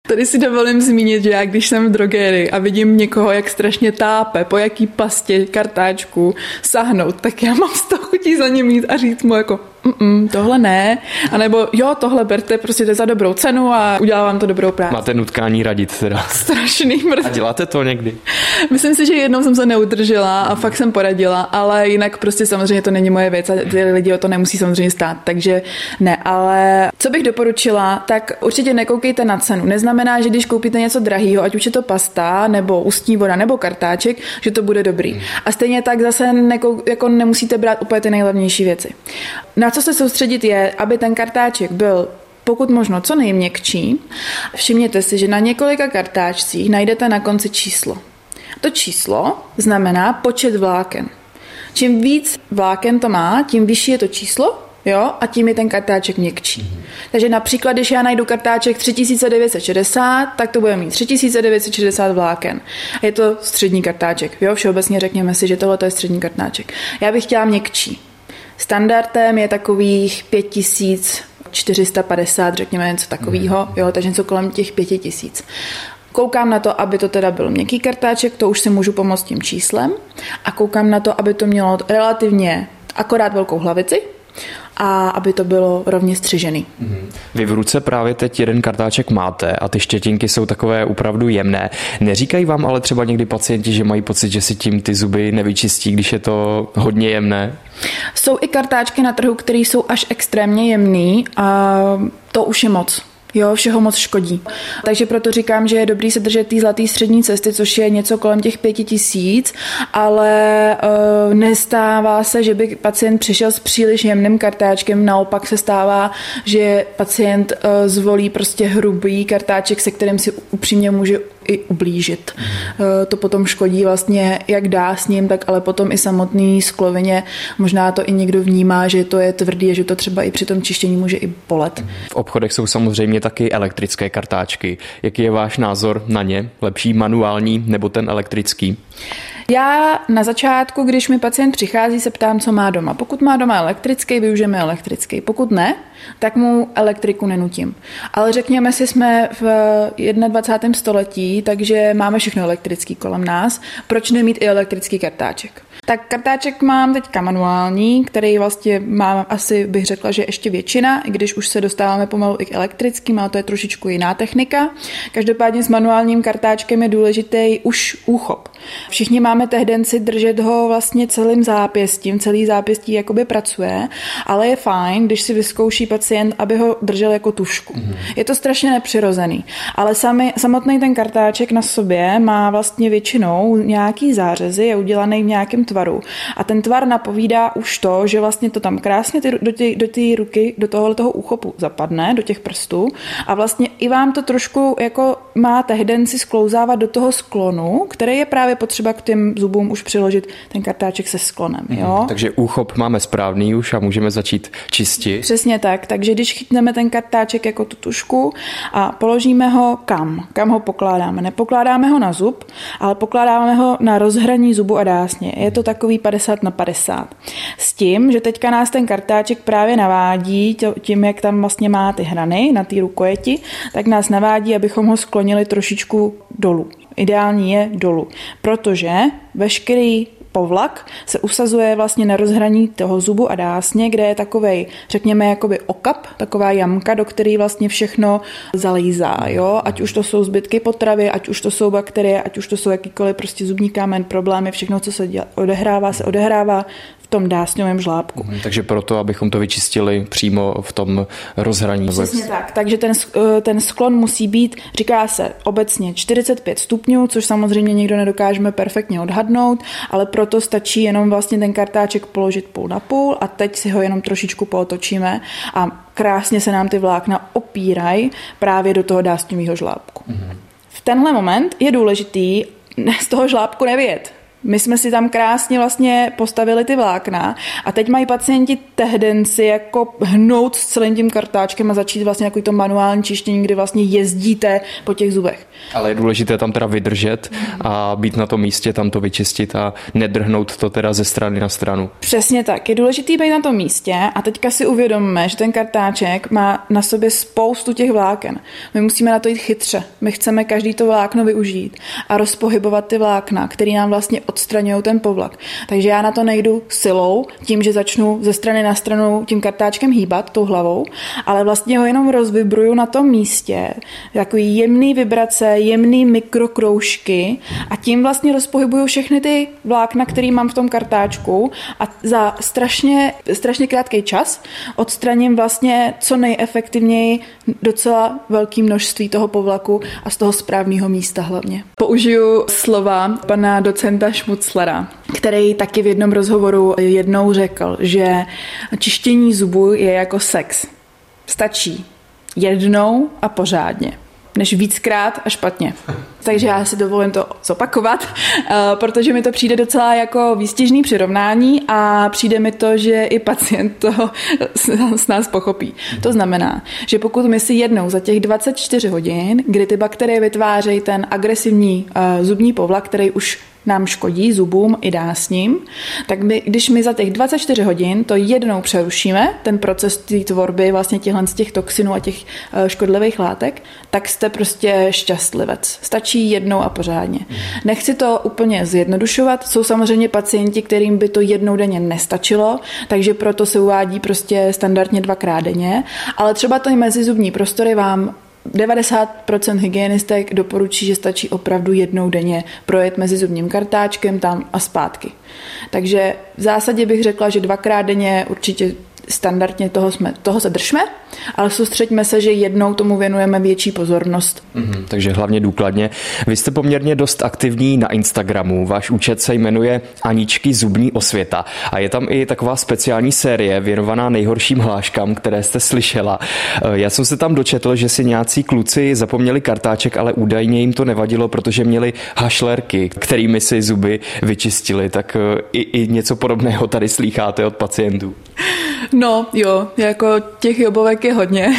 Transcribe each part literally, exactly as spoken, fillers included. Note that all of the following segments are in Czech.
Tady si dovolím zmínit, že já když jsem v drogerii a vidím někoho, jak strašně tápe, po jaký pastě kartáčku sahnout, tak já mám z toho chutí za ním jít a říct mu jako Mm-mm, tohle ne, anebo jo, tohle berte, prostě to je za dobrou cenu a udělá vám to dobrou práci. Máte nutkání radit teda. Strašný mrzí. A děláte to někdy? Myslím si, že jednou jsem se neudržela a fakt jsem poradila, ale jinak prostě samozřejmě to není moje věc a ty lidi o to nemusí samozřejmě stát, takže ne, ale co bych doporučila, tak určitě nekoukejte na cenu. Neznamená, že když koupíte něco drahýho, ať už je to pasta, nebo ústní voda, nebo kartáček, že to bude dobrý. A stejně tak zase nekou- jako nemusíte brát úplně ty nejlevnější věci. Na co se soustředit je, aby ten kartáček byl pokud možno co nejměkčí. Všimněte si, že na několika kartáčcích najdete na konci číslo. To číslo znamená počet vláken. Čím víc vláken to má, tím vyšší je to číslo, jo, a tím je ten kartáček měkčí. Takže například, když já najdu kartáček tři tisíce devět set šedesát, tak to bude mít tři tisíce devět set šedesát vláken. Je to střední kartáček, jo, všeobecně řekněme si, že tohle je střední kartáček. Já bych chtěla měkčí. Standardem je takových pět tisíc čtyři sta padesát, řekněme něco takového, jo, takže něco kolem těch pět tisíc. Koukám na to, aby to teda byl měkký kartáček, to už si můžu pomoct tím číslem a koukám na to, aby to mělo relativně akorát velkou hlavici a aby to bylo rovně střižený. Vy v ruce právě teď jeden kartáček máte a ty štětinky jsou takové opravdu jemné. Neříkají vám ale třeba někdy pacienti, že mají pocit, že si tím ty zuby nevyčistí, když je to hodně jemné? Jsou i kartáčky na trhu, které jsou až extrémně jemný a to už je moc. Jo, všeho moc škodí. Takže proto říkám, že je dobrý se držet té zlaté střední cesty, což je něco kolem těch pěti tisíc, ale e, nestává se, že by pacient přišel s příliš jemným kartáčkem, naopak se stává, že pacient e, zvolí prostě hrubý kartáček, se kterým si upřímně může i ublížit. E, to potom škodí vlastně jak dá s ním, tak ale potom i samotný sklovině. Možná to i někdo vnímá, že to je tvrdý a že to třeba i při tom čištění může i bolet. V obchodech jsou samozřejmě taky elektrické kartáčky. Jaký je váš názor na ně? Lepší manuální nebo ten elektrický? Já na začátku, když mi pacient přichází, se ptám, co má doma. Pokud má doma elektrický, využijeme elektrický. Pokud ne, tak mu elektriku nenutím. Ale řekněme si, jsme v dvacátém prvním století, takže máme všechno elektrický kolem nás. Proč nemít i elektrický kartáček? Tak kartáček mám teďka manuální, který vlastně mám asi, bych řekla, že ještě většina, i když už se dostáváme pomalu i k elektrickým, ale to je trošičku jiná technika. Každopádně s manuálním kartáčkem je důležitý už úchop. Všichni máme tendenci držet ho vlastně celým zápěstím, celý zápěstí jakoby pracuje, ale je fajn, když si vyzkouší pacient, aby ho držel jako tušku. Mm. Je to strašně nepřirozený, ale sami, samotný ten kartáček na sobě má vlastně většinou nějaký zářezy, je udělaný v nějakém tvaru a ten tvar napovídá už to, že vlastně to tam krásně ty, do té do té ruky, do tohoto úchopu zapadne, do těch prstů a vlastně i vám to trošku jako má tendenci sklouzávat do toho sklonu, který je právě potřeba k těm zubům už přiložit ten kartáček se sklonem. Jo? Mm, takže úchop máme správný už a můžeme začít čistit. Přesně tak, takže když chytneme ten kartáček jako tu tušku a položíme ho kam? Kam ho pokládáme? Nepokládáme ho na zub, ale pokládáme ho na rozhraní zubu a dásně. Je to takový padesát na padesát. S tím, že teďka nás ten kartáček právě navádí tím, jak tam vlastně má ty hrany na té rukojeti, tak nás navádí, abychom ho sklonili trošičku dolů. Ideální je dolů, protože veškerý povlak se usazuje vlastně na rozhraní toho zubu a dásně, kde je takovej, řekněme, jakoby okap, taková jamka, do které vlastně všechno zalízá, jo? Ať už to jsou zbytky potravy, ať už to jsou bakterie, ať už to jsou jakýkoliv prostě zubní kámen, problémy, všechno, co se dělá, odehrává, se odehrává v tom dásňovém žlábku. Hmm, takže proto, abychom to vyčistili přímo v tom rozhraní. Přesně tak. Takže ten, ten sklon musí být, říká se obecně čtyřicet pět stupňů, což samozřejmě nikdo nedokážeme perfektně odhadnout, ale proto stačí jenom vlastně ten kartáček položit půl na půl a teď si ho jenom trošičku pootočíme a krásně se nám ty vlákna opírají právě do toho dásňového žlábku. Hmm. V tenhle moment je důležitý z toho žlábku nevyjet. My jsme si tam krásně vlastně postavili ty vlákna a teď mají pacienti tendenci jako hnout s celým tím kartáčkem a začít vlastně jako to manuální čištění, kdy vlastně jezdíte po těch zubech. Ale je důležité tam teda vydržet a být na tom místě, tam to vyčistit a nedrhnout to teda ze strany na stranu. Přesně tak. Je důležitý být na tom místě a teďka si uvědomíme, že ten kartáček má na sobě spoustu těch vláken. My musíme na to jít chytře. My chceme každý to vlákno využít a rozpohybovat ty vlákna, které nám vlastně odstraňují ten povlak. Takže já na to nejdu silou, tím, že začnu ze strany na stranu tím kartáčkem hýbat tou hlavou, ale vlastně ho jenom rozvibruju na tom místě. Takový jemný vibrace, jemný mikrokroužky a tím vlastně rozpohybuju všechny ty vlákna, které mám v tom kartáčku a za strašně, strašně krátký čas odstraním vlastně co nejefektivněji docela velké množství toho povlaku a z toho správného místa hlavně. Použiju slova pana docenta Šmuclera, který taky v jednom rozhovoru jednou řekl, že čištění zubů je jako sex. Stačí jednou a pořádně, než víckrát a špatně. Takže já si dovolím to zopakovat, protože mi to přijde docela jako výstižný přirovnání a přijde mi to, že i pacient to s nás pochopí. To znamená, že pokud my si jednou za těch dvacet čtyři hodin, kdy ty bakterie vytvářejí ten agresivní zubní povlak, který už nám škodí zubům i dásním, tak my, když my za těch dvacet čtyři hodin to jednou přerušíme, ten proces té tvorby vlastně těchhle z těch toxinů a těch škodlivých látek, tak jste prostě šťastlivec. Stačí jednou a pořádně. Nechci to úplně zjednodušovat, jsou samozřejmě pacienti, kterým by to jednou denně nestačilo, takže proto se uvádí prostě standardně dvakrát denně, ale třeba to mezizubní prostory vám devadesát procent hygienistek doporučí, že stačí opravdu jednou denně projet mezi zubním kartáčkem tam a zpátky. Takže v zásadě bych řekla, že dvakrát denně určitě standardně toho, jsme, toho se držme, ale soustřeďme se, že jednou tomu věnujeme větší pozornost. Mm-hmm, takže hlavně důkladně. Vy jste poměrně dost aktivní na Instagramu. Váš účet se jmenuje Aničky zubní osvěta a je tam i taková speciální série věnovaná nejhorším hláškám, které jste slyšela. Já jsem se tam dočetl, že si nějací kluci zapomněli kartáček, ale údajně jim to nevadilo, protože měli hašlerky, kterými si zuby vyčistili. Tak i, i něco podobného tady slýcháte od pacientů. No jo, jako těch jobovek je hodně.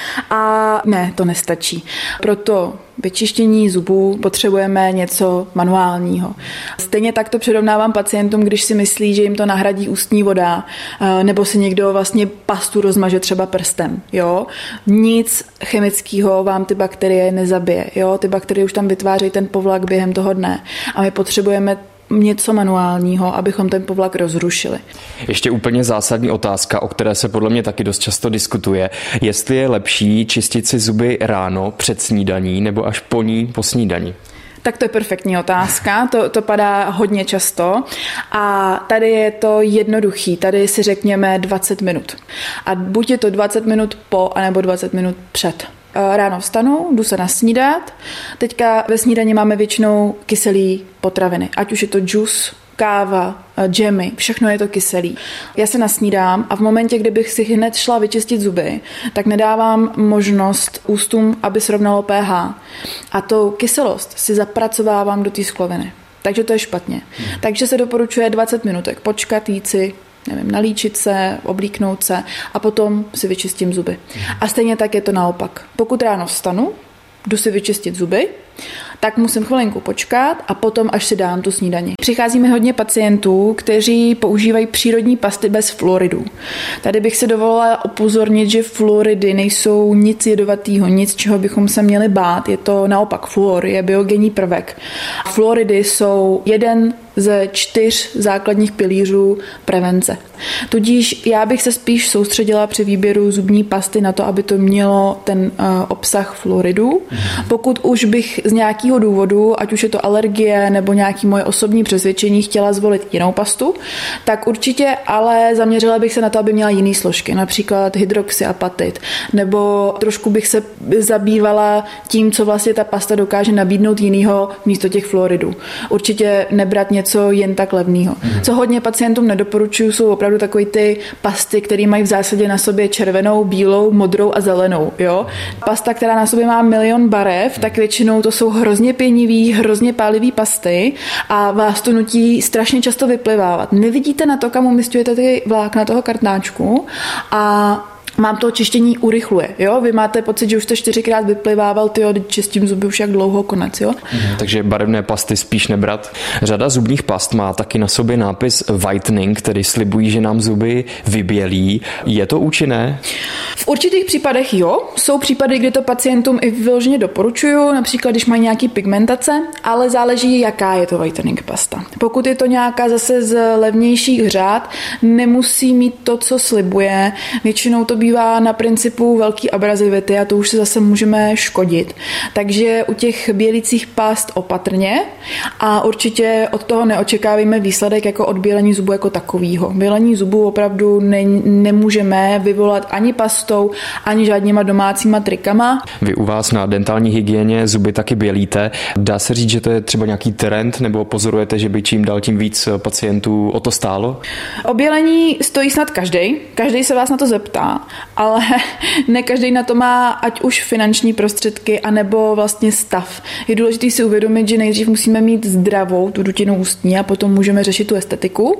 A ne, to nestačí. Proto vyčištění zubů potřebujeme něco manuálního. Stejně tak to přirovnávám pacientům, když si myslí, že jim to nahradí ústní voda, nebo si někdo vlastně pastu rozmaže třeba prstem. Jo? Nic chemického vám ty bakterie nezabije. Jo? Ty bakterie už tam vytvářejí ten povlak během toho dne. A my potřebujeme něco manuálního, abychom ten povlak rozrušili. Ještě úplně zásadní otázka, o které se podle mě taky dost často diskutuje. Jestli je lepší čistit si zuby ráno před snídaní nebo až po ní po snídani? Tak to je perfektní otázka, to, to padá hodně často a tady je to jednoduchý, tady si řekněme dvacet minut. A buď je to dvacet minut po, anebo dvacet minut před. Ráno vstanu, jdu se nasnídat. Teďka ve snídani máme většinou kyselý potraviny, ať už je to džus, káva, džemy, všechno je to kyselý. Já se nasnídám a v momentě, kdybych si hned šla vyčistit zuby, tak nedávám možnost ústům, aby srovnalo pH. A tou kyselost si zapracovávám do té skloviny. Takže to je špatně. Hmm. Takže se doporučuje dvacet minutek počkat, jít si, nevím, nalíčit se, oblíknout se a potom si vyčistím zuby. A stejně tak je to naopak. Pokud ráno vstanu, jdu si vyčistit zuby, tak musím chvilinku počkat a potom až si dám tu snídani. Přichází mi hodně pacientů, kteří používají přírodní pasty bez fluoridů. Tady bych se dovolila upozornit, že fluoridy nejsou nic jedovatého, nic, čeho bychom se měli bát. Je to naopak fluor, je biogenní prvek. Fluoridy jsou jeden ze čtyř základních pilířů prevence. Tudíž já bych se spíš soustředila při výběru zubní pasty na to, aby to mělo ten uh, obsah fluoridů. Pokud už bych z nějakého důvodu, ať už je to alergie nebo nějaké moje osobní přesvědčení, chtěla zvolit jinou pastu, tak určitě ale zaměřila bych se na to, aby měla jiné složky, například hydroxyapatit, nebo trošku bych se zabývala tím, co vlastně ta pasta dokáže nabídnout jinýho místo těch fluoridů. Určitě nebrat něco jen tak levného. Mm. Co hodně pacientům nedoporučuju, jsou opravdu takové ty pasty, které mají v zásadě na sobě červenou, bílou, modrou a zelenou. Jo? Pasta, která na sobě má milion barev, tak většinou to jsou hrozně hrozně pěnivý, hrozně pálivý pasty a vás to nutí strašně často vyplivávat. Nevidíte na to, kam umístujete ty vlákna toho kartáčku a mám to čištění urychluje, jo? Vy máte pocit, že už jste čtyřikrát vyplivával, tyjo, čistím zuby už jak dlouho, konec, jo? Mhm, takže barevné pasty spíš nebrat. Řada zubních past má taky na sobě nápis whitening, který slibují, že nám zuby vybělí. Je to účinné? V určitých případech jo, jsou případy, kdy to pacientům i vyloženě doporučuju, například když mají nějaký pigmentace, ale záleží, jaká je to whitening pasta. Pokud je to nějaká zase z levnějších řád, nemusí mít to, co slibuje. Většinou to bývá na principu velký abrazivity a to už se zase můžeme škodit. Takže u těch bělicích past opatrně a určitě od toho neočekávíme výsledek jako od bělení zubu jako takovýho. Bělení zubu opravdu ne, nemůžeme vyvolat ani pastou, ani žádnýma domácíma trikama. Vy u vás na dentální hygieně zuby taky bělíte. Dá se říct, že to je třeba nějaký trend, nebo pozorujete, že by čím dál tím víc pacientů o to stálo? O bělení stojí snad každý. Každý se vás na to zeptá, ale ne každý na to má ať už finanční prostředky, anebo vlastně stav. Je důležité si uvědomit, že nejdřív musíme mít zdravou tu dutinu ústní a potom můžeme řešit tu estetiku.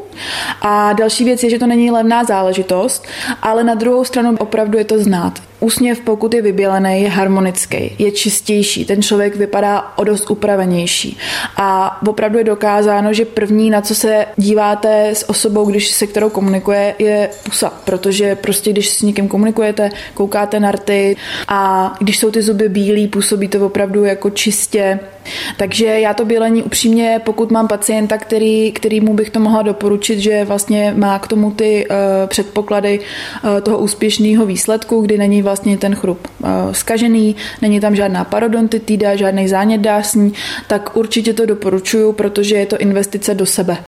A další věc je, že to není levná záležitost, ale na druhou stranu opravdu je to znát. Úsměv, pokud je vybělený, je harmonický, je čistější, ten člověk vypadá o dost upravenější. A opravdu je dokázáno, že první, na co se díváte s osobou, když se kterou komunikuje, je pusa, protože prostě když s někým komunikujete, koukáte na rty a když jsou ty zuby bílí, působí to opravdu jako čistě. Takže já to bělení upřímně, pokud mám pacienta, který, kterýmu bych to mohla doporučit, že vlastně má k tomu ty uh, předpoklady uh, toho úspěšného výsledku, kdy není vlastně ten chrup uh, zkažený, není tam žádná parodontitida, žádný zánět dásní, tak určitě to doporučuju, protože je to investice do sebe.